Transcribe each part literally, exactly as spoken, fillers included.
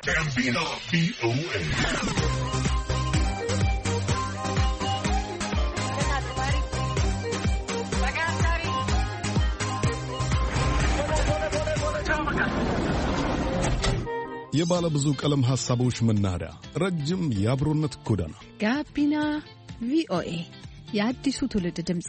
Gambino V O A. የባለ ብዙ ቀለም ሐሳቦች መናኸሪያ ረጅም የአብሮነት ጎዳና ጋቢና ቪኦኤ የአዲሱ ትውልድ ድምጽ።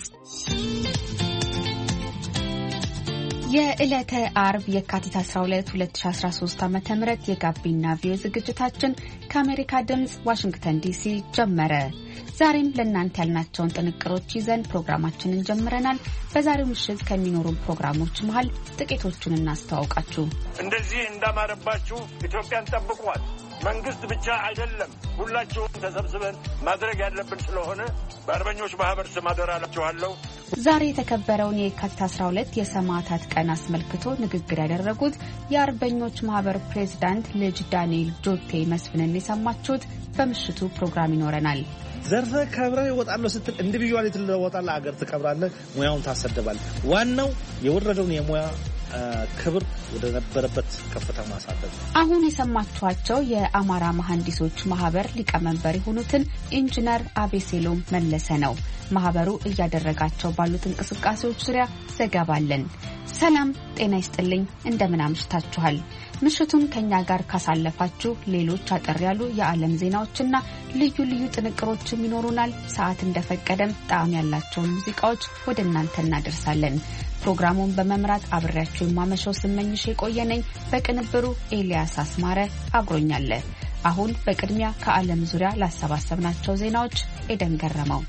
የዕለተ አርብ የካቲት አስራ ሁለት ሁለት ሺህ አስራ ሶስት ዓመተ ምህረት የጋቢና ቪኦኤ ዝግጅታችን ከአሜሪካ ድምጽ ዋሽንግተን ዲሲ ጀመረ። ዛሬም ለእናንተ ያልናቸውን ጥንቅሮች ይዘን ፕሮግራማችንን ጀምረናል። በዛሬው ምሽት ከሚኖሩ ፕሮግራሞች መሃል ጥቂቶቹን እናስተዋውቃችሁ። እንደዚህ እንዳማረባችሁ ኢትዮጵያን ጠብቋት። መንግስት ብቻ አይደለም፣ ሁላችሁም ተሰብስበን ማድረግ ያለብን ስለሆነ በአርበኞች ማህበር ስም አደራላችኋለሁ። ዛሬ የተከበረውን የካቲት አስራ ሁለት የሰማዕታት ቀን አስመልክቶ ንግግር ያደረጉት የአርበኞች ማህበር ፕሬዝዳንት ልጅ ዳንኤል ጆቴ መስፍንን የሰማችሁት። በምሽቱ ፕሮግራም ይኖረናል። ዘርፈ ከብረ ይወጣሉ ስትል ኢንዲቪጁዋሊቲ ለወጣላ አገር ተከብራለ፣ ሙያውን ታሰደባል። ዋናው የወረደውን የሙያ ክብር ወደ ነበረበት ከፍታ ማሳደግ። አሁን የሰማችኋቸው የአማራ መሐንዲሶች ማህበር ሊቀመንበር የሆኑትን ኢንጂነር አቤሴሎም መለሰ ነው። ማህበሩ እያደረጋቸው ባሉት እንቅስቃሴዎች ዙሪያ ዘገባ አለን። ሰላም ጤና ይስጥልኝ፣ እንደምን አምሽታችኋል? ምሽቱን ከኛ ጋር ካሳለፋችሁ ሌሎች አጠር ያሉ የዓለም ዜናዎችና ልዩ ልዩ ጥንቅሮችም ይኖሩናል። ሰዓት እንደፈቀደም ጣዕም ያላቸውን ሙዚቃዎች ወደ እናንተ እናደርሳለን። ፕሮግራሙን በመምራት አብሬያችሁ የማመሸው ስመኝሽ የቆየነኝ፣ በቅንብሩ ኤልያስ አስማረ አብሮኛለ። አሁን በቅድሚያ ከዓለም ዙሪያ ላሰባሰብናቸው ዜናዎች ኤደን ገረመው።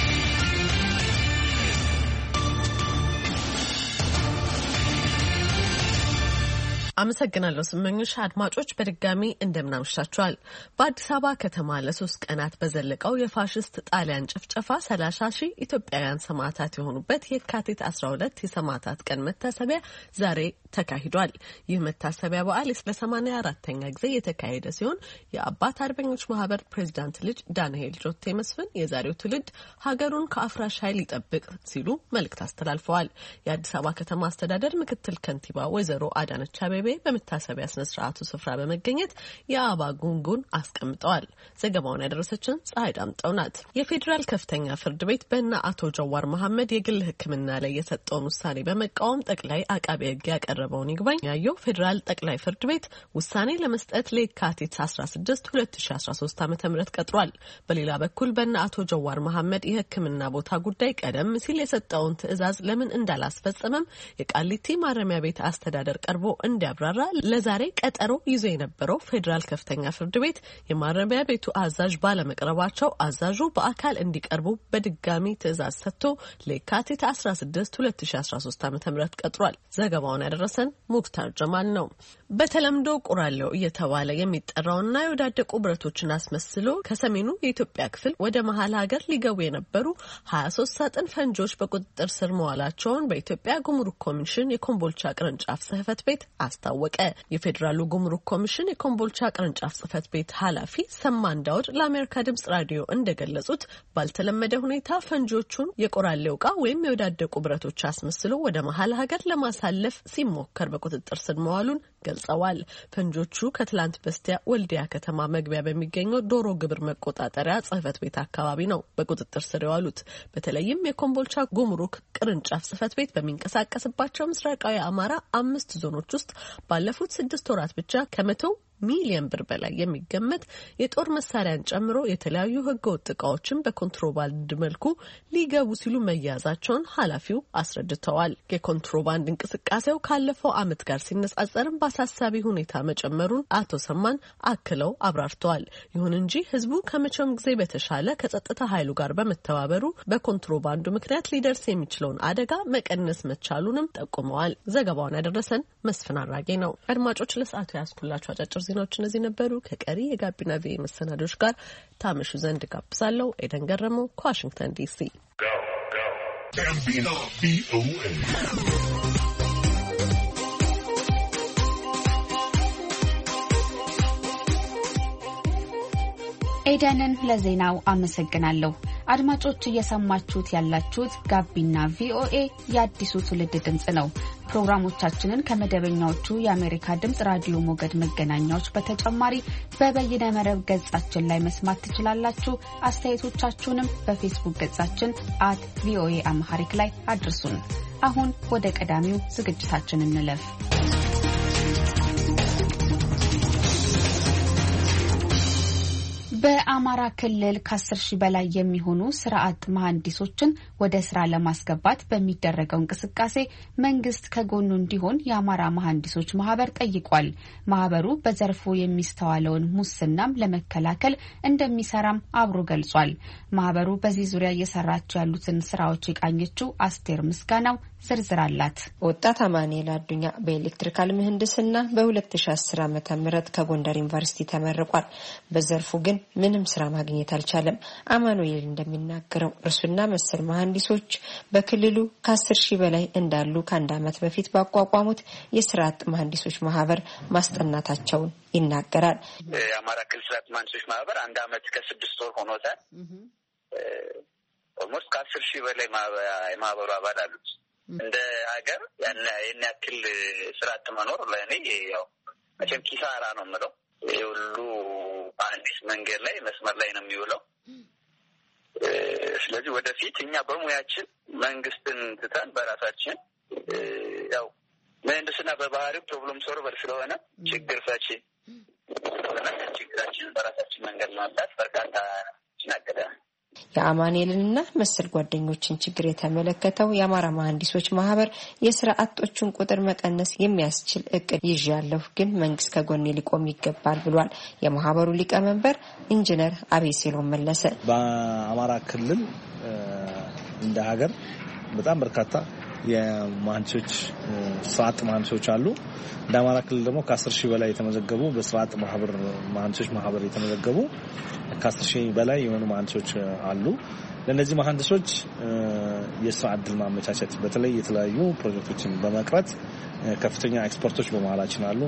አመሰግናለሁ ስመኝሽ። አድማጮች በድጋሚ እንደምናምሽታችኋል። በአዲስ አበባ ከተማ ለሶስት ቀናት በዘለቀው የፋሽስት ጣሊያን ጭፍጨፋ ሰላሳ ሺህ ኢትዮጵያውያን ሰማዕታት የሆኑበት የካቲት አስራ ሁለት የሰማዕታት ቀን መታሰቢያ ዛሬ ተካሂዷል። ይህ መታሰቢያ በዓል ለሰማንያ አራተኛ ጊዜ የተካሄደ ሲሆን የአባት አርበኞች ማህበር ፕሬዝዳንት ልጅ ዳንኤል ጆቴ መስፍን የዛሬው ትውልድ ሀገሩን ከአፍራሽ ኃይል ይጠብቅ ሲሉ መልእክት አስተላልፈዋል። የአዲስ አበባ ከተማ አስተዳደር ምክትል ከንቲባ ወይዘሮ አዳነች አቤቤ በመታሰቢያ ስነ ስርዓቱ ስፍራ በመገኘት የአበባ ጉንጉን አስቀምጠዋል። ዘገባውን ያደረሰችን ፀሐይ ዳምጠው ናት። የፌዴራል ከፍተኛ ፍርድ ቤት በእነ አቶ ጀዋር መሐመድ የግል ሕክምና ላይ የሰጠውን ውሳኔ በመቃወም ጠቅላይ አቃቤ ሕግ ያቀረበውን ይግባኝ ያየው ፌዴራል ጠቅላይ ፍርድ ቤት ውሳኔ ለመስጠት ለየካቲት አስራ ስድስት ሁለት ሺህ አስራ ሶስት ዓመተ ምህረት ቀጥሯል። በሌላ በኩል በእነ አቶ ጀዋር መሐመድ የሕክምና ቦታ ጉዳይ ቀደም ሲል የሰጠውን ትዕዛዝ ለምን እንዳላስፈጸመም የቃሊቲ ማረሚያ ቤት አስተዳደር ቀርቦ እንዲያ ብራራ ለዛሬ ቀጠሮ ይዞ የነበረው ፌዴራል ከፍተኛ ፍርድ ቤት የማረሚያ ቤቱ አዛዥ ባለመቅረባቸው አዛዡ በአካል እንዲቀርቡ በድጋሚ ትዕዛዝ ሰጥቶ ለካቲት አስራ ስድስት ሁለት ሺህ አስራ ሶስት ዓመተ ምህረት ቀጥሯል። ዘገባውን ያደረሰን ሙክታር ጀማል ነው። በተለምዶ ቁራሌው እየተባለ የሚጠራውና የወዳደቁ ብረቶችን አስመስሎ ከሰሜኑ የኢትዮጵያ ክፍል ወደ መሀል ሀገር ሊገቡ የነበሩ ሀያ ሶስት ሳጥን ፈንጂዎች በቁጥጥር ስር መዋላቸውን በኢትዮጵያ ጉምሩክ ኮሚሽን የኮምቦልቻ ቅርንጫፍ ጽሕፈት ቤት አስታወቀ። የፌዴራሉ ጉምሩክ ኮሚሽን የኮምቦልቻ ቅርንጫፍ ጽሕፈት ቤት ኃላፊ ሰማን ዳውድ ለአሜሪካ ድምጽ ራዲዮ እንደገለጹት ባልተለመደ ሁኔታ ፈንጂዎቹን የቆራሌው ዕቃ ወይም የወዳደቁ ብረቶች አስመስሎ ወደ መሀል ሀገር ለማሳለፍ ሲሞከር በቁጥጥር ስር መዋሉን ገልጸዋል። ፈንጂዎቹ ከትላንት በስቲያ ወልዲያ ከተማ መግቢያ በሚገኘው ዶሮ ግብር መቆጣጠሪያ ጽሕፈት ቤት አካባቢ ነው በቁጥጥር ስር የዋሉት። በተለይም የኮምቦልቻ ጉምሩክ ቅርንጫፍ ጽሕፈት ቤት በሚንቀሳቀስባቸው ምስራቃዊ አማራ አምስት ዞኖች ውስጥ ባለፉት ስድስት ወራት ብቻ ከመቶ ሚሊዮን ብር በላይ የሚገመት የጦር መሳሪያን ጨምሮ የተለያዩ ህገወጥ ዕቃዎችን በኮንትሮባንድ መልኩ ሊገቡ ሲሉ መያዛቸውን ኃላፊው አስረድተዋል። የኮንትሮባንድ እንቅስቃሴው ካለፈው ዓመት ጋር ሲነጻጸርም በአሳሳቢ ሁኔታ መጨመሩን አቶ ሰማን አክለው አብራርተዋል። ይሁን እንጂ ህዝቡ ከመቼውም ጊዜ በተሻለ ከጸጥታ ኃይሉ ጋር በመተባበሩ በኮንትሮባንዱ ምክንያት ሊደርስ የሚችለውን አደጋ መቀነስ መቻሉንም ጠቁመዋል። ዘገባውን ያደረሰን መስፍን አራጌ ነው። አድማጮች ለሰዓቱ ያስኩላችሁ አጫጭር ዜናዎች እነዚህ ነበሩ። ከቀሪ የጋቢና ቪኦኤ መሰናዶች ጋር ታመሹ ዘንድ ጋብዛለሁ። ኤደን ገረመው ከዋሽንግተን ዲሲ። ኤደንን ለዜናው አመሰግናለሁ። አድማጮች እየሰማችሁት ያላችሁት ጋቢና ቪኦኤ የአዲሱ ትውልድ ድምጽ ነው። ፕሮግራሞቻችንን ከመደበኛዎቹ የአሜሪካ ድምጽ ራዲዮ ሞገድ መገናኛዎች በተጨማሪ በበይነ መረብ ገጻችን ላይ መስማት ትችላላችሁ። አስተያየቶቻችሁንም በፌስቡክ ገጻችን አት ቪኦኤ አምሃሪክ ላይ አድርሱን። አሁን ወደ ቀዳሚው ዝግጅታችን እንለፍ። በአማራ ክልል ከአስር ሺህ በላይ የሚሆኑ ስራ አጥ መሐንዲሶችን ወደ ስራ ለማስገባት በሚደረገው እንቅስቃሴ መንግስት ከጎኑ እንዲሆን የአማራ መሐንዲሶች ማህበር ጠይቋል። ማህበሩ በዘርፉ የሚስተዋለውን ሙስናም ለመከላከል እንደሚሰራም አብሮ ገልጿል። ማህበሩ በዚህ ዙሪያ እየሰራቸው ያሉትን ስራዎች የቃኘችው አስቴር ምስጋናው ዝርዝር አላት። ወጣት አማኑኤል አዱኛ በኤሌክትሪካል ምህንድስና በ2010 ዓመተ ምህረት ከጎንደር ዩኒቨርሲቲ ተመርቋል። በዘርፉ ግን ምንም ስራ ማግኘት አልቻለም። አማኑኤል እንደሚናገረው እርሱና መሰል መሐንዲሶች በክልሉ ከአስር ሺህ በላይ እንዳሉ ከአንድ ዓመት በፊት ባቋቋሙት የስራ አጥ መሐንዲሶች ማህበር ማስጠናታቸውን ይናገራል። የአማራ ክልል ስራ አጥ መሐንዲሶች ማህበር አንድ ዓመት ከስድስት ወር ሆኖታል። ኦልሞስት ከአስር ሺህ በላይ የማህበሩ አባል አሉት። እንደ ሀገር ያን ያን ያክል ስራ አጥ መኖር ለኔ ያው መቼም ኪሳራ ነው የምለው። የሁሉ አዲስ መንገድ ላይ መስመር ላይ ነው የሚውለው። ስለዚህ ወደፊት እኛ በሙያችን መንግስትን ትተን በራሳችን ያው ምህንድስና በባህሪው ፕሮብለም ሶልቨር ስለሆነ ችግር ፈቺ ስለሆነ ችግራችን በራሳችን መንገድ ማምጣት በርካታ ይናገዳል። የአማኑኤልና መሰል ጓደኞችን ችግር የተመለከተው የአማራ መሐንዲሶች ማህበር የስራ አጦችን ቁጥር መቀነስ የሚያስችል እቅድ ይዣለሁ፣ ግን መንግስት ከጎኔ ሊቆም ይገባል ብሏል። የማህበሩ ሊቀመንበር ኢንጂነር አቤሴሎም መለሰ በአማራ ክልል እንደ ሀገር በጣም በርካታ የመሐንዲሶች ስራ አጥ መሐንዲሶች አሉ። እንደ አማራ ክልል ደግሞ ከአስር ሺህ በላይ የተመዘገቡ በስራ አጥ ማህበር መሐንዲሶች ማህበር የተመዘገቡ ከአስር ሺህ በላይ የሆኑ መሐንዲሶች አሉ። ለነዚህ መሐንዲሶች የስራ ዕድል ማመቻቸት በተለይ የተለያዩ ፕሮጀክቶችን በመቅረት ከፍተኛ ኤክስፐርቶች በመሃላችን አሉ።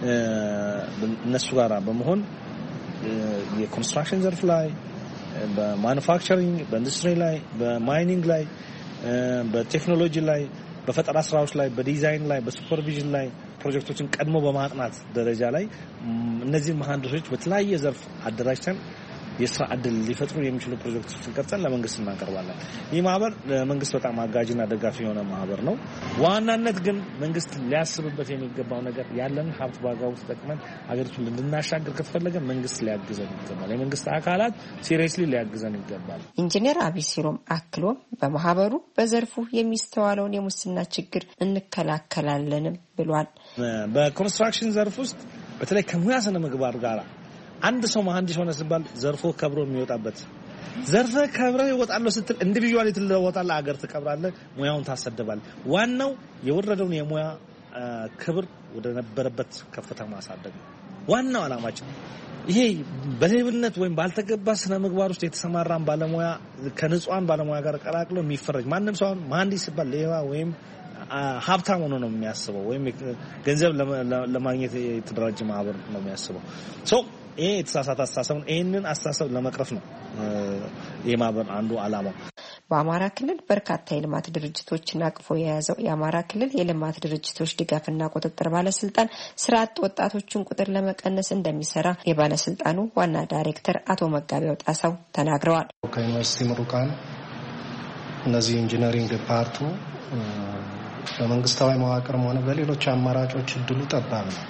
እነሱ ጋር በመሆን የኮንስትራክሽን ዘርፍ ላይ፣ በማኑፋክቸሪንግ፣ በኢንዱስትሪ ላይ፣ በማይኒንግ ላይ፣ በቴክኖሎጂ ላይ፣ በፈጠራ ስራዎች ላይ፣ በዲዛይን ላይ፣ በሱፐርቪዥን ላይ ፕሮጀክቶችን ቀድሞ በማጥናት ደረጃ ላይ እነዚህ መሐንዲሶች በተለያየ ዘርፍ አደራጅተን የስራ ዕድል ሊፈጥሩ የሚችሉ ፕሮጀክቶችን ቀርጸን ለመንግስት እናቀርባለን። ይህ ማህበር ለመንግስት በጣም አጋዥና ደጋፊ የሆነ ማህበር ነው። ዋናነት ግን መንግስት ሊያስብበት የሚገባው ነገር ያለን ሀብት በአግባቡ ተጠቅመን ሀገሪቱን እንድናሻገር ከተፈለገ መንግስት ሊያግዘን ይገባል። የመንግስት አካላት ሲሪየስሊ ሊያግዘን ይገባል። ኢንጂነር አቤሴሎም አክሎ በማህበሩ በዘርፉ የሚስተዋለውን የሙስና ችግር እንከላከላለንም ብሏል። በኮንስትራክሽን ዘርፍ ውስጥ በተለይ ከሙያ ስነ ምግባር ጋር አንድ ሰው መሐንዲስ ሆነ ሲባል ዘርፎ ከብሮ የሚወጣበት ዘርፈ ከብረ ይወጣለው ስትል ኢንዲቪጁዋሊ ትለወጣለህ፣ አገር ትቀብራለህ፣ ሙያውን ታሰደባለህ። ዋናው የወረደውን የሙያ ክብር ወደ ነበረበት ከፍታ ማሳደግ ነው ዋናው ዓላማችን። ይሄ በሌብነት ወይም ባልተገባ ስነ ምግባር ውስጥ የተሰማራን ባለሙያ ከንጹሃን ባለሙያ ጋር ቀላቅሎ የሚፈረጅ ማንንም ሰው መሐንዲስ ሲባል ሌባ ወይም ሀብታም ሆኖ ነው የሚያስበው ወይም ገንዘብ ለማግኘት የተደራጀ ማህበር ነው የሚያስበው። ሶ ይሄ የተሳሳተ አስተሳሰብ ነው። ይሄንን አስተሳሰብ ለመቅረፍ ነው የማህበር አንዱ ዓላማው። በአማራ ክልል በርካታ የልማት ድርጅቶችን አቅፎ የያዘው የአማራ ክልል የልማት ድርጅቶች ድጋፍና ቁጥጥር ባለስልጣን ስራ አጥ ወጣቶችን ቁጥር ለመቀነስ እንደሚሰራ የባለስልጣኑ ዋና ዳይሬክተር አቶ መጋቢያው ጣሳው ተናግረዋል። ከዩኒቨርሲቲ ምሩቃን እነዚህ ኢንጂነሪንግ ፓርቱ በመንግስታዊ መዋቅርም ሆነ በሌሎች አማራጮች እድሉ ጠባብ ነው።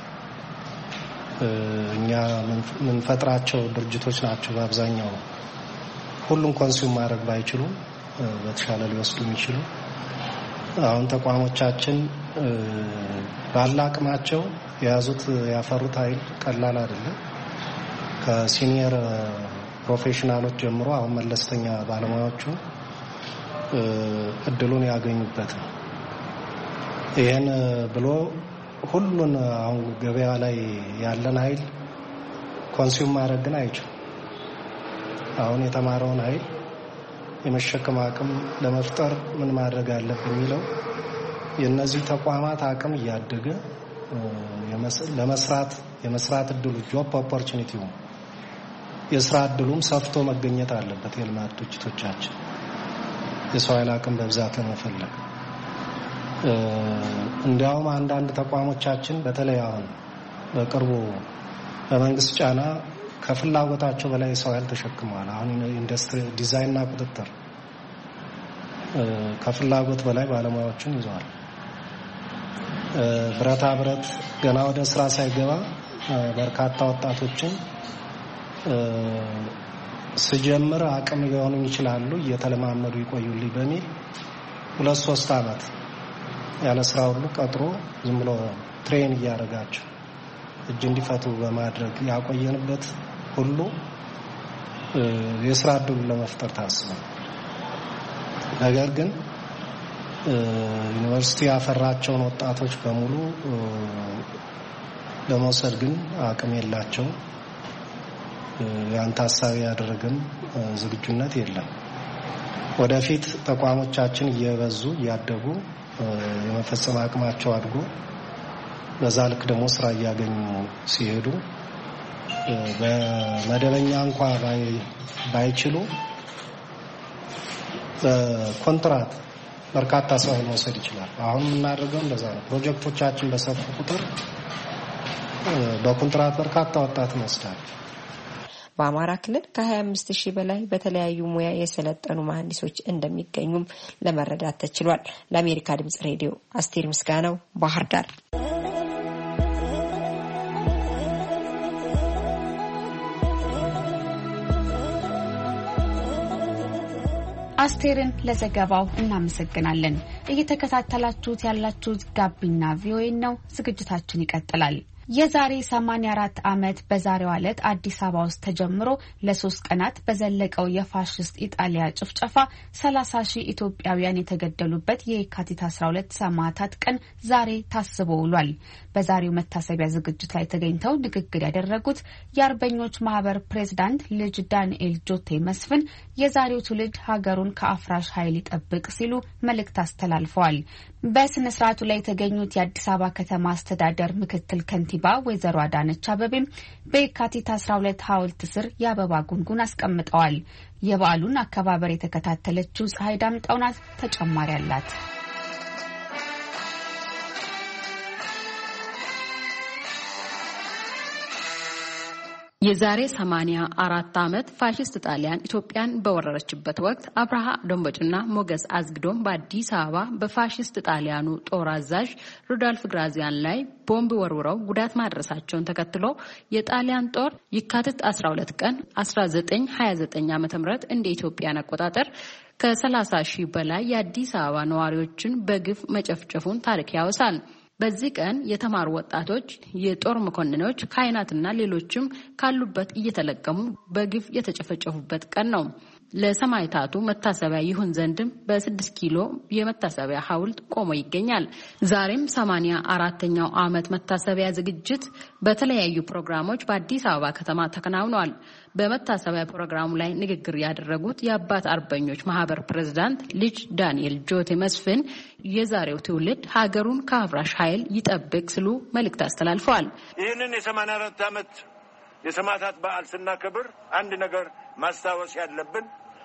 እኛ ምን ፈጥራቸው ድርጅቶች ናቸው በአብዛኛው ሁሉም ኮንሱም ማድረግ ባይችሉ በተሻለ ሊወስዱ የሚችሉ አሁን ተቋሞቻችን ባላቅማቸው የያዙት ያፈሩት ኃይል ቀላል አይደለም። ከሲኒየር ፕሮፌሽናሎች ጀምሮ አሁን መለስተኛ ባለሙያዎቹ እድሉን ያገኙበት ነው። ይሄን ብሎ ሁሉን አሁን ገበያ ላይ ያለን ኃይል ኮንሱም ማድረግ ግን አይችልም። አሁን የተማረውን ኃይል የመሸከም አቅም ለመፍጠር ምን ማድረግ አለብን የሚለው የነዚህ ተቋማት አቅም እያደገ ለመስራት የመስራት እድሉ ጆብ ኦፖርቹኒቲው የስራ እድሉም ሰፍቶ መገኘት አለበት። የልማት ድርጅቶቻችን የሰው ኃይል አቅም በብዛት ለመፈለግ እንዲያውም አንዳንድ ተቋሞቻችን በተለይ አሁን በቅርቡ በመንግስት ጫና ከፍላጎታቸው በላይ ሰው ኃይል ተሸክመዋል። አሁን ኢንዱስትሪ ዲዛይንና ቁጥጥር ከፍላጎት በላይ ባለሙያዎችን ይዘዋል። ብረታ ብረት ገና ወደ ስራ ሳይገባ በርካታ ወጣቶችን ስጀምር አቅም ሊሆኑ ይችላሉ እየተለማመዱ ይቆዩልኝ በሚል ሁለት ሶስት አመት ያለ ስራ ሁሉ ቀጥሮ ዝም ብሎ ትሬን እያደረጋቸው እጅ እንዲፈቱ በማድረግ ያቆየንበት ሁሉ የስራ ዕድል ለመፍጠር ታስቧል። ነገር ግን ዩኒቨርሲቲ ያፈራቸውን ወጣቶች በሙሉ ለመውሰድ ግን አቅም የላቸው። ያን ታሳቢ ያደረገም ዝግጁነት የለም። ወደፊት ተቋሞቻችን እየበዙ ያደጉ የመፈጸም አቅማቸው አድጎ በዛ ልክ ደግሞ ስራ እያገኙ ሲሄዱ በመደበኛ እንኳን ባይችሉ በኮንትራት በርካታ ሰው መውሰድ ይችላል። አሁን የምናደርገው እንደዛ ነው። ፕሮጀክቶቻችን በሰፉ ቁጥር በኮንትራት በርካታ ወጣት እንወስዳለን። በአማራ ክልል ከሀያ አምስት ሺህ በላይ በተለያዩ ሙያ የሰለጠኑ መሐንዲሶች እንደሚገኙም ለመረዳት ተችሏል። ለአሜሪካ ድምጽ ሬዲዮ አስቴር ምስጋናው ባህር ዳር። አስቴርን ለዘገባው እናመሰግናለን። እየተከታተላችሁት ያላችሁት ጋቢና ቪኦኤ ነው። ዝግጅታችን ይቀጥላል። የዛሬ ሰማንያ አራት ዓመት በዛሬው ዕለት አዲስ አበባ ውስጥ ተጀምሮ ለሶስት ቀናት በዘለቀው የፋሽስት ኢጣሊያ ጭፍጨፋ ሰላሳ ሺህ ኢትዮጵያውያን የተገደሉበት የካቲት አስራ ሁለት ሰማዕታት ቀን ዛሬ ታስቦ ውሏል። በዛሬው መታሰቢያ ዝግጅት ላይ ተገኝተው ንግግር ያደረጉት የአርበኞች ማህበር ፕሬዝዳንት ልጅ ዳንኤል ጆቴ መስፍን የዛሬው ትውልድ ሀገሩን ከአፍራሽ ኃይል ይጠብቅ ሲሉ መልእክት አስተላልፈዋል። በስነ ስርዓቱ ላይ የተገኙት የአዲስ አበባ ከተማ አስተዳደር ምክትል ከንቲባ ወይዘሮ አዳነች አበቤም በየካቲት አስራ ሁለት ሐውልት ስር የአበባ ጉንጉን አስቀምጠዋል። የበዓሉን አከባበር የተከታተለችው ፀሐይ ዳምጠው ናት። ተጨማሪ አላት። የዛሬ ሰማንያ አራት ዓመት ፋሺስት ጣሊያን ኢትዮጵያን በወረረችበት ወቅት አብርሃ ደንበጭና ሞገስ አዝግዶም በአዲስ አበባ በፋሺስት ጣሊያኑ ጦር አዛዥ ሩዳልፍ ግራዚያን ላይ ቦምብ ወርውረው ጉዳት ማድረሳቸውን ተከትሎ የጣሊያን ጦር የካቲት አስራ ሁለት ቀን አስራ ዘጠኝ ሀያ ዘጠኝ ዓመተ ምህረት እንደ ኢትዮጵያን አቆጣጠር ከሰላሳ ሺህ በላይ የአዲስ አበባ ነዋሪዎችን በግፍ መጨፍጨፉን ታሪክ ያወሳል። በዚህ ቀን የተማሩ ወጣቶች፣ የጦር መኮንኖች፣ ካህናትና ሌሎችም ካሉበት እየተለቀሙ በግፍ የተጨፈጨፉበት ቀን ነው። ለሰማዕታቱ መታሰቢያ ይሁን ዘንድም በስድስት ኪሎ የመታሰቢያ ሐውልት ቆሞ ይገኛል። ዛሬም ሰማንያ አራተኛው ዓመት መታሰቢያ ዝግጅት በተለያዩ ፕሮግራሞች በአዲስ አበባ ከተማ ተከናውኗል። በመታሰቢያ ፕሮግራሙ ላይ ንግግር ያደረጉት የአባት አርበኞች ማህበር ፕሬዝዳንት ልጅ ዳንኤል ጆቴ መስፍን የዛሬው ትውልድ ሀገሩን ከአፍራሽ ኃይል ይጠብቅ ሲሉ መልእክት አስተላልፈዋል። ይህንን የሰማንያ አራት ዓመት የሰማዕታት በዓል ስናከብር አንድ ነገር ማስታወስ ያለብን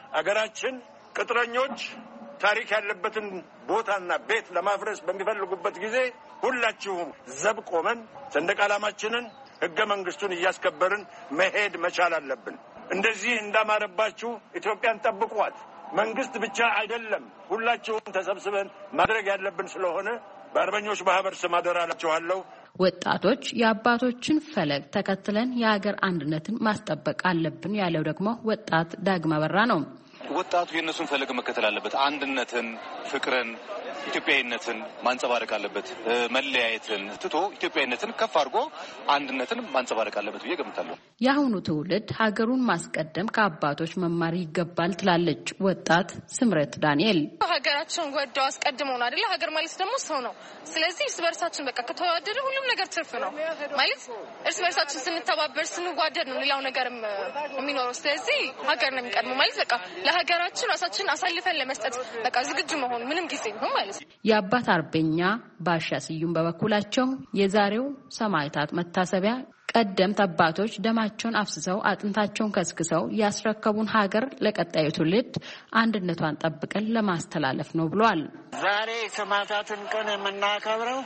አገራችን ቅጥረኞች ታሪክ ያለበትን ቦታና ቤት ለማፍረስ በሚፈልጉበት ጊዜ ሁላችሁም ዘብ ቆመን ሰንደቅ ዓላማችንን ሕገ መንግስቱን እያስከበርን መሄድ መቻል አለብን። እንደዚህ እንዳማረባችሁ ኢትዮጵያን ጠብቋት። መንግስት ብቻ አይደለም፣ ሁላችሁም ተሰብስበን ማድረግ ያለብን ስለሆነ በአርበኞች ማህበር ስም አደራ እላችኋለሁ። ወጣቶች የአባቶችን ፈለግ ተከትለን የሀገር አንድነትን ማስጠበቅ አለብን ያለው ደግሞ ወጣት ዳግማ በራ ነው። ወጣቱ የነሱን ፈለግ መከተል አለበት። አንድነትን፣ ፍቅርን፣ ኢትዮጵያዊነትን ማንጸባረቅ አለበት። መለያየትን ትቶ ኢትዮጵያዊነትን ከፍ አድርጎ አንድነትን ማንጸባረቅ አለበት ብዬ ገምታለሁ። የአሁኑ ትውልድ ሀገሩን ማስቀደም ከአባቶች መማር ይገባል ትላለች ወጣት ስምረት ዳንኤል። ሀገራቸውን ወደው አስቀድመው ነው አይደል? ሀገር ማለት ደግሞ ሰው ነው። ስለዚህ እርስ በርሳችን በቃ ከተዋደደ ሁሉም ነገር ትርፍ ነው ማለት። እርስ በርሳችን ስንተባበር ስንዋደድ ነው ሌላው ነገርም የሚኖረው። ስለዚህ ሀገር ነው የሚቀድመው ማለት በቃ ለሀገራችን ራሳችን አሳልፈን ለመስጠት በቃ ዝግጁ መሆን ምንም ጊዜ ነው ማለት ማለት ነው። የአባት አርበኛ ባሻ ስዩም በበኩላቸው የዛሬው ሰማዕታት መታሰቢያ ቀደምት አባቶች ደማቸውን አፍስሰው አጥንታቸውን ከስክሰው ያስረከቡን ሀገር ለቀጣዩ ትውልድ አንድነቷን ጠብቀን ለማስተላለፍ ነው ብሏል። ዛሬ ሰማዕታትን ቀን የምናከብረው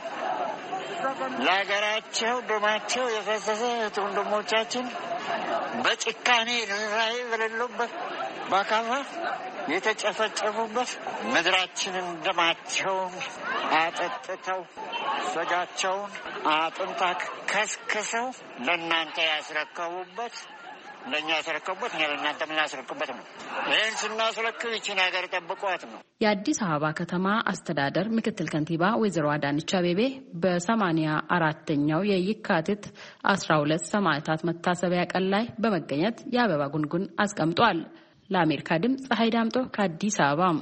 ለሀገራቸው ደማቸው የፈሰሰ ወንድሞቻችን በጭካኔ ርኅራኄ በሌለበት በአካፋ የተጨፈጨፉበት ምድራችንን ደማቸውን አጠጥተው ስጋቸውን አጥንታ ከስክሰው ለእናንተ ያስረከቡበት ለእኛ ያስረከቡበት እኛ ለእናንተ የምናስረክበት ነው። ይህን ስናስረክብ ይችን ሀገር ጠብቋት ነው። የአዲስ አበባ ከተማ አስተዳደር ምክትል ከንቲባ ወይዘሮ አዳነች አቤቤ በሰማኒያ አራተኛው የየካቲት አስራ ሁለት ሰማዕታት መታሰቢያ ቀን ላይ በመገኘት የአበባ ጉንጉን አስቀምጧል። ለአሜሪካ ድምፅ ፀሐይ ዳምጦ ከአዲስ አበባ።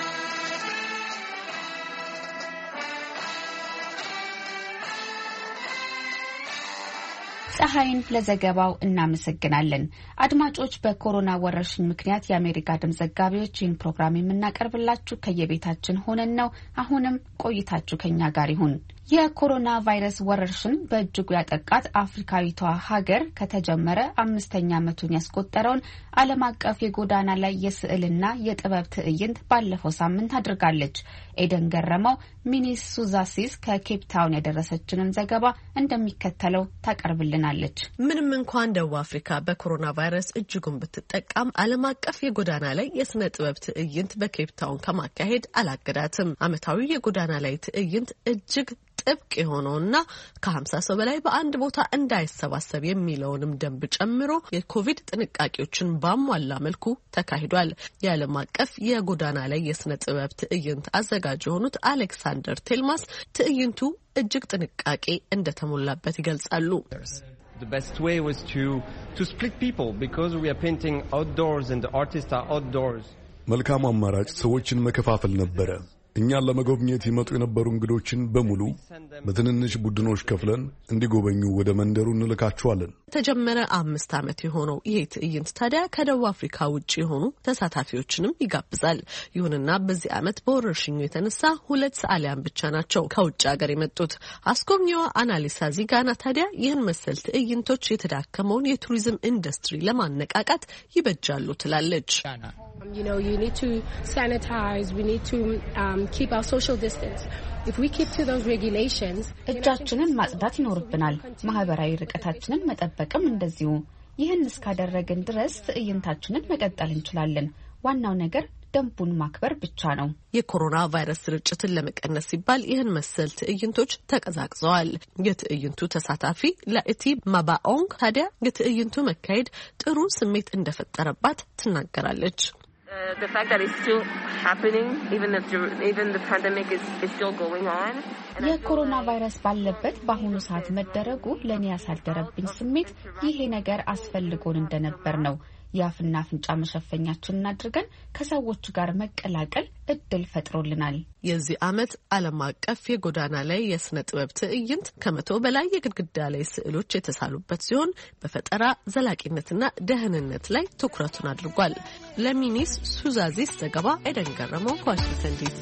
ፀሐይን ለዘገባው እናመሰግናለን። አድማጮች፣ በኮሮና ወረርሽኝ ምክንያት የአሜሪካ ድምፅ ዘጋቢዎች ይህን ፕሮግራም የምናቀርብላችሁ ከየቤታችን ሆነን ነው። አሁንም ቆይታችሁ ከኛ ጋር ይሁን። የኮሮና ቫይረስ ወረርሽኝ በእጅጉ ያጠቃት አፍሪካዊቷ ሀገር ከተጀመረ አምስተኛ ዓመቱን ያስቆጠረውን ዓለም አቀፍ የጎዳና ላይ የስዕልና የጥበብ ትዕይንት ባለፈው ሳምንት አድርጋለች። ኤደን ገረመው ሚኒስ ሱዛሲስ ከኬፕ ታውን ያደረሰችንን ዘገባ እንደሚከተለው ታቀርብልናለች። ምንም እንኳን ደቡብ አፍሪካ በኮሮና ቫይረስ እጅጉን ብትጠቃም ዓለም አቀፍ የጎዳና ላይ የስነ ጥበብ ትዕይንት በኬፕ ታውን ከማካሄድ አላገዳትም። ዓመታዊ የጎዳና ላይ ትዕይንት እጅግ ጥብቅ የሆነውና ከሀምሳ ሰው በላይ በአንድ ቦታ እንዳይሰባሰብ የሚለውንም ደንብ ጨምሮ የኮቪድ ጥንቃቄዎችን ባሟላ መልኩ ተካሂዷል። የዓለም አቀፍ የጎዳና ላይ የስነ ጥበብ ትዕይንት አዘጋጅ የሆኑት አሌክሳንደር ቴልማስ ትዕይንቱ እጅግ ጥንቃቄ እንደተሞላበት ይገልጻሉ። The best way was to to split people because we are painting outdoors and the artists are outdoors. መልካም አማራጭ ሰዎችን መከፋፈል ነበረ። እኛን ለመጎብኘት ይመጡ የነበሩ እንግዶችን በሙሉ በትንንሽ ቡድኖች ከፍለን እንዲጎበኙ ወደ መንደሩ እንልካቸዋለን። ተጀመረ አምስት ዓመት የሆነው ይሄ ትዕይንት ታዲያ ከደቡብ አፍሪካ ውጭ የሆኑ ተሳታፊዎችንም ይጋብዛል። ይሁንና በዚህ ዓመት በወረርሽኙ የተነሳ ሁለት ሰዓሊያን ብቻ ናቸው ከውጭ ሀገር የመጡት። አስጎብኚዋ አናሊሳ ዚጋና ታዲያ ይህን መሰል ትዕይንቶች የተዳከመውን የቱሪዝም ኢንዱስትሪ ለማነቃቃት ይበጃሉ ትላለች። You know, you need to sanitize, we need to um, keep our social distance. If we keep to those regulations, እጃችንን ማጽዳት ይኖርብናል። ማህበራዊ ርቀታችንን መጠበቅም እንደዚሁ። ይህን እስካደረግን ድረስ ትዕይንታችንን መቀጠል እንችላለን። ዋናው ነገር ደንቡን ማክበር ብቻ ነው። የኮሮና ቫይረስ ስርጭትን ለመቀነስ ሲባል ይህን መሰል ትዕይንቶች ተቀዛቅዘዋል። የትዕይንቱ ተሳታፊ ላኢቲ ማባኦንግ ታዲያ የትዕይንቱ መካሄድ ጥሩ ስሜት እንደፈጠረባት ትናገራለች። The fact that it's still happening, even if the, even the pandemic is, is still going on. የኮሮና ቫይረስ ባለበት በአሁኑ ሰዓት መደረጉ ለኔ ያሳደረብኝ ስሜት ይሄ ነገር አስፈልጎን እንደነበር ነው። የአፍና አፍንጫ መሸፈኛችንን አድርገን ከሰዎች ጋር መቀላቀል እድል ፈጥሮልናል። የዚህ ዓመት ዓለም አቀፍ የጎዳና ላይ የስነ ጥበብ ትዕይንት ከመቶ በላይ የግድግዳ ላይ ስዕሎች የተሳሉበት ሲሆን በፈጠራ ዘላቂነትና ደህንነት ላይ ትኩረቱን አድርጓል። ለሚኒስ ሱዛዚስ ዘገባ ኤደን ገረመው ከዋሽንግተን ዲሲ።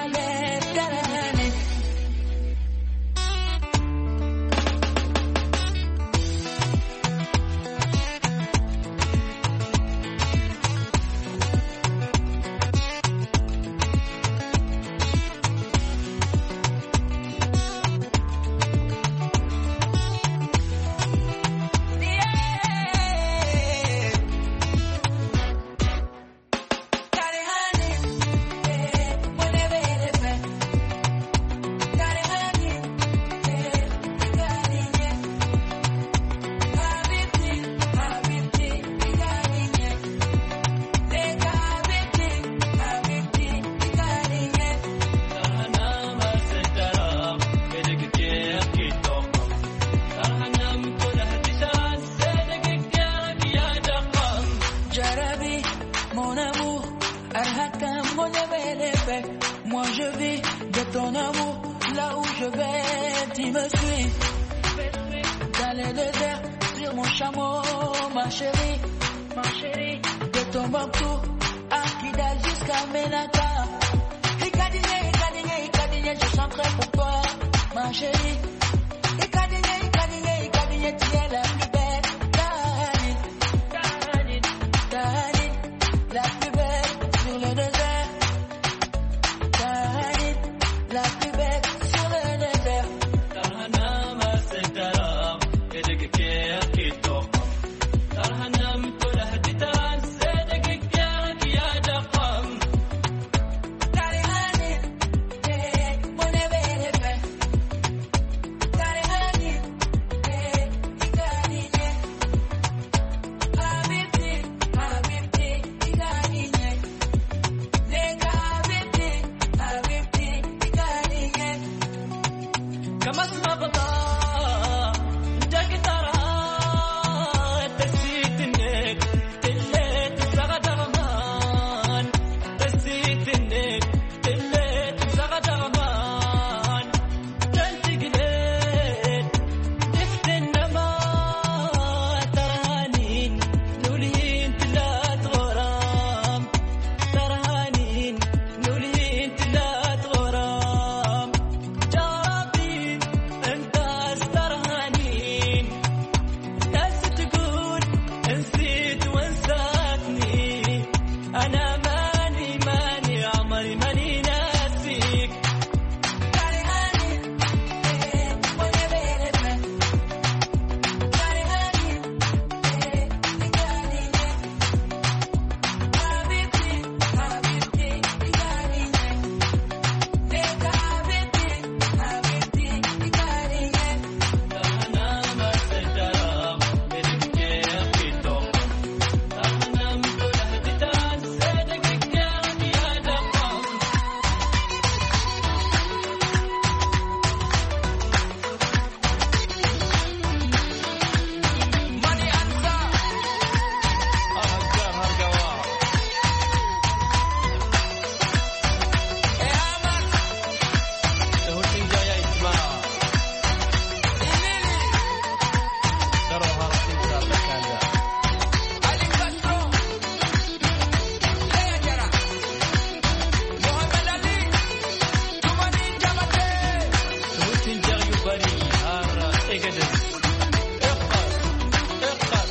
Moi je vis de ton amour, là où je vais, tu me suis. Dans le désert, sur mon chameau, ma chérie, ma chérie. De Tombouctou à Kidal jusqu'à Menaka. Hikadine, hikadine, hikadine. mais je chanterai pour toi, ma chérie. Ikadigné, ikadigné, ikadigné, tu es la plus belle. Tahani, Tahani, Tahani, la plus belle sur le désert. Tahani, la plus belle sur le désert. Tahana ma setara, edek ke akito. Tahana mtola haditan, edek ke ya daqam. Tahani, eh, mon belle belle. Tahani, eh, ikadigné. Habibti, habibti, ikadigné. Leka habibti, habibti, ikadigné. كما اسمع بطا جاك ترى تسيت النك تلت زغد غمان تسيت النك تلت زغد غمان تلت قلت دفت النما ترهانين نولين تلات غرام ترهانين نولين تلات غرام جاربي انت استرهانين ناس تقول نسيت وانساتني انا ماني ماني عمري ماني ناسيك ترهاني ايه وانا بينك ترهاني ايه تقاليني حبيبتي حبيبتي تقاليني ليك حبيبتي حبيبتي تقاليني تهنا ما سجرام بدك كيفيتو تهنا مطول هدتان سيدك كيرك يا دقام ماني انسى اهجر هالقوا يا امل له الجاي يسمع تروها تنسى مكانها علي كسرو هيا جرى محمد علي تماني جابتي له الجاي يبري هارا اقدر اقص اقص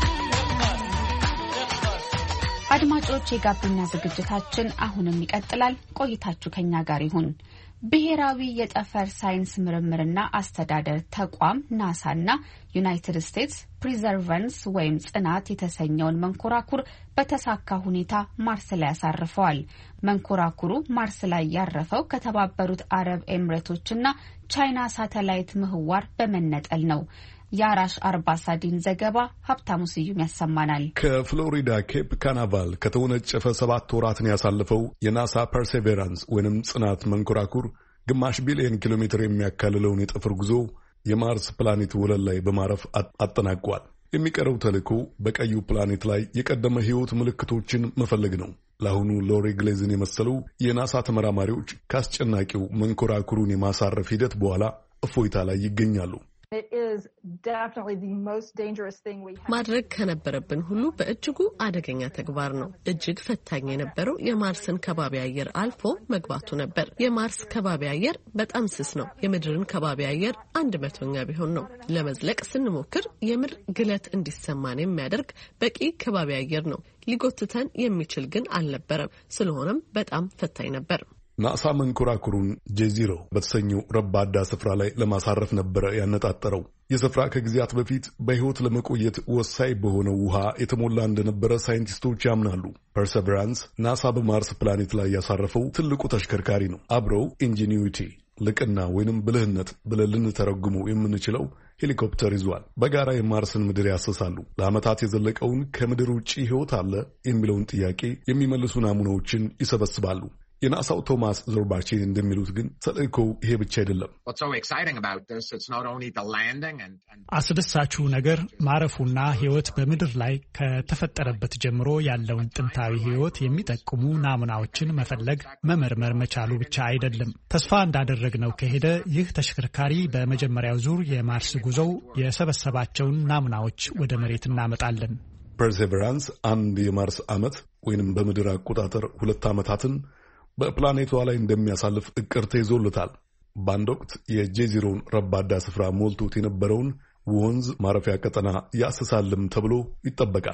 اقص አድማጮች የጋቢና ዝግጅታችን አሁንም ይቀጥላል። ቆይታችሁ ከኛ ጋር ይሁን። ብሔራዊ የጠፈር ሳይንስ ምርምርና አስተዳደር ተቋም ናሳና ዩናይትድ ስቴትስ ፕሪዘርቫንስ ወይም ጽናት የተሰኘውን መንኮራኩር በተሳካ ሁኔታ ማርስ ላይ ያሳርፈዋል። መንኮራኩሩ ማርስ ላይ ያረፈው ከተባበሩት አረብ ኤምሬቶችና ቻይና ሳተላይት ምህዋር በመነጠል ነው። የአራሽ አርባሳዲን ዘገባ ሀብታሙ ስዩም ያሰማናል። ከፍሎሪዳ ኬፕ ካናቫል ከተወነጨፈ ሰባት ወራትን ያሳለፈው የናሳ ፐርሴቬራንስ ወይንም ጽናት መንኮራኩር ግማሽ ቢሊዮን ኪሎ ሜትር የሚያካልለውን የጠፈር ጉዞ የማርስ ፕላኔት ወለል ላይ በማረፍ አጠናቋል። የሚቀረው ተልዕኮ በቀዩ ፕላኔት ላይ የቀደመ ሕይወት ምልክቶችን መፈለግ ነው። ለአሁኑ ሎሪ ግሌዝን የመሰሉ የናሳ ተመራማሪዎች ከአስጨናቂው መንኮራኩሩን የማሳረፍ ሂደት በኋላ እፎይታ ላይ ይገኛሉ። ማድረግ ከነበረብን ሁሉ በእጅጉ አደገኛ ተግባር ነው። እጅግ ፈታኝ የነበረው የማርስን ከባቢ አየር አልፎ መግባቱ ነበር። የማርስ ከባቢ አየር በጣም ስስ ነው። የምድርን ከባቢ አየር አንድ መቶኛ ቢሆን ነው። ለመዝለቅ ስንሞክር የምድር ግለት እንዲሰማን የሚያደርግ በቂ ከባቢ አየር ነው። ሊጎትተን የሚችል ግን አልነበረም። ስለሆነም በጣም ፈታኝ ነበር። ናሳ መንኮራኩሩን ጄዚሮ በተሰኘው ረባዳ ስፍራ ላይ ለማሳረፍ ነበረ ያነጣጠረው። የስፍራ ከጊዜያት በፊት በሕይወት ለመቆየት ወሳኝ በሆነው ውሃ የተሞላ እንደነበረ ሳይንቲስቶች ያምናሉ። ፐርሰቨራንስ ናሳ በማርስ ፕላኔት ላይ ያሳረፈው ትልቁ ተሽከርካሪ ነው። አብረው ኢንጂኒዊቲ ልቅና ወይንም ብልህነት ብለን ልንተረጉመው የምንችለው ሄሊኮፕተር ይዟል። በጋራ የማርስን ምድር ያሰሳሉ። ለዓመታት የዘለቀውን ከምድር ውጪ ሕይወት አለ የሚለውን ጥያቄ የሚመልሱ ናሙናዎችን ይሰበስባሉ። የናሳው ቶማስ ዞርባቼን እንደሚሉት ግን ተልእኮው ይሄ ብቻ አይደለም። አስደሳቹ ነገር ማረፉና ሕይወት በምድር ላይ ከተፈጠረበት ጀምሮ ያለውን ጥንታዊ ሕይወት የሚጠቁሙ ናሙናዎችን መፈለግ መመርመር መቻሉ ብቻ አይደለም። ተስፋ እንዳደረግነው ከሄደ ይህ ተሽከርካሪ በመጀመሪያው ዙር የማርስ ጉዞው የሰበሰባቸውን ናሙናዎች ወደ መሬት እናመጣለን። ፐርሴቨራንስ አንድ የማርስ ዓመት ወይንም በምድር አቆጣጠር ሁለት ዓመታትን በፕላኔቷ ላይ እንደሚያሳልፍ እቅድ ተይዞለታል። በአንድ ወቅት የጄዚሮን ረባዳ ስፍራ ሞልቶት የነበረውን ወንዝ ማረፊያ ቀጠና ያሰሳልም ተብሎ ይጠበቃል።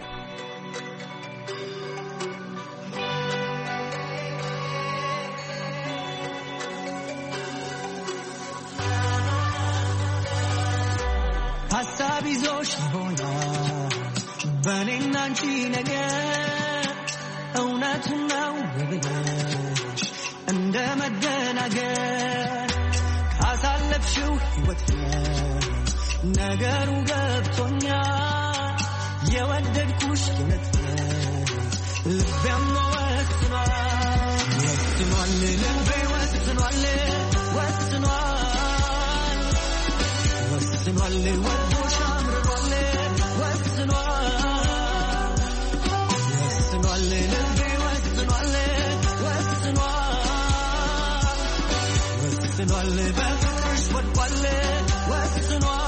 ሀሳቢዞሽ ሆና በኔና አንቺ ነገር እውነቱ ነው ብለሽ እንደ መደናገር ካሳለፍሽው ሕይወት ነገሩ ገብቶኛል የወደድኩሽ እውነት ልቤም ወስኗል ወስኗል ልቤ ወስኗል ወስኗል ወስኗል ወዶሽ አምርሯል ወስኗል ወስኗል ልቤ ወስኗል ወስኗል ወስኗል በፍቅርሽ ወድቋል ወስኗል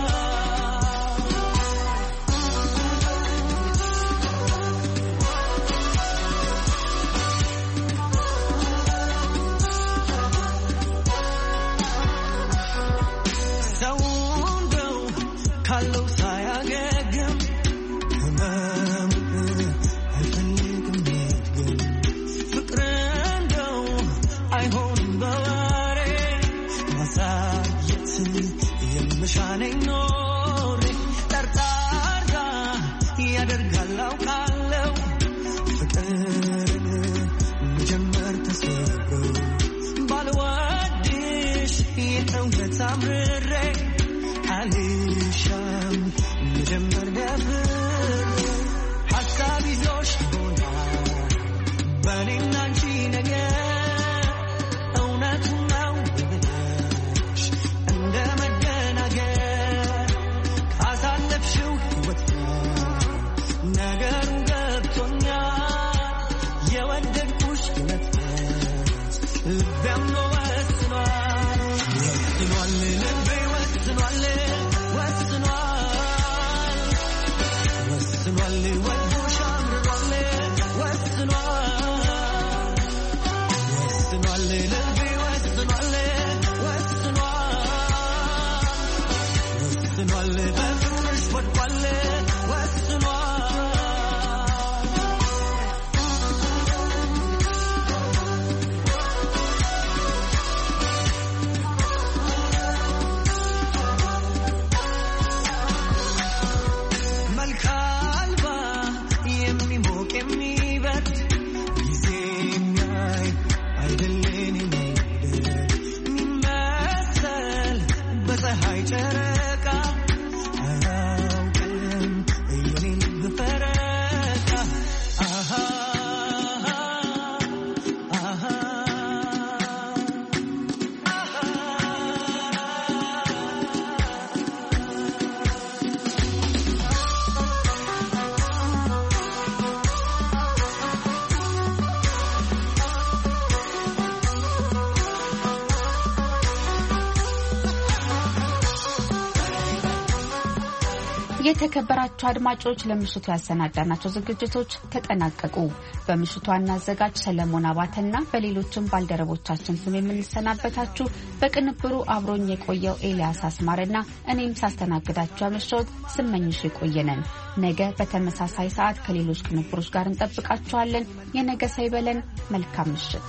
የተከበራችሁ አድማጮች ለምሽቱ ያሰናዳናቸው ዝግጅቶች ተጠናቀቁ። በምሽቱ አዘጋጅ ሰለሞን አባተና በሌሎችም ባልደረቦቻችን ስም የምንሰናበታችሁ በቅንብሩ አብሮኝ የቆየው ኤልያስ አስማረና እኔም ሳስተናግዳችሁ አመሻውት ስመኝሽ የቆየነን። ነገ በተመሳሳይ ሰዓት ከሌሎች ቅንብሮች ጋር እንጠብቃችኋለን። የነገ ሳይበለን መልካም ምሽት።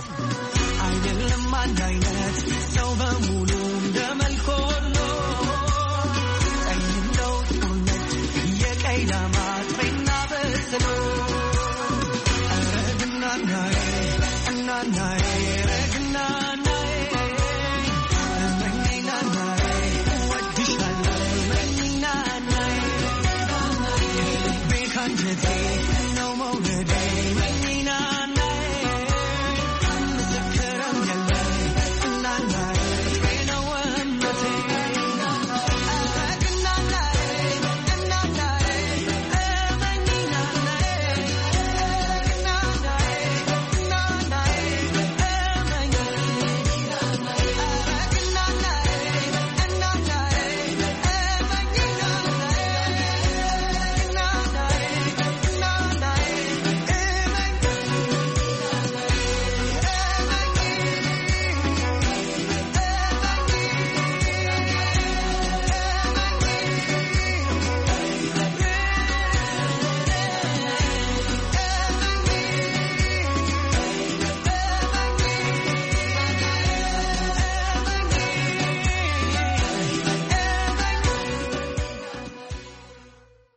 አይደለም አንድ አይነት ሰው በሙሉ እንደመልኮሎ Damat pinna beslo regna nae anna nae regna nae regna nae wadishalla regna nae be khanjete no more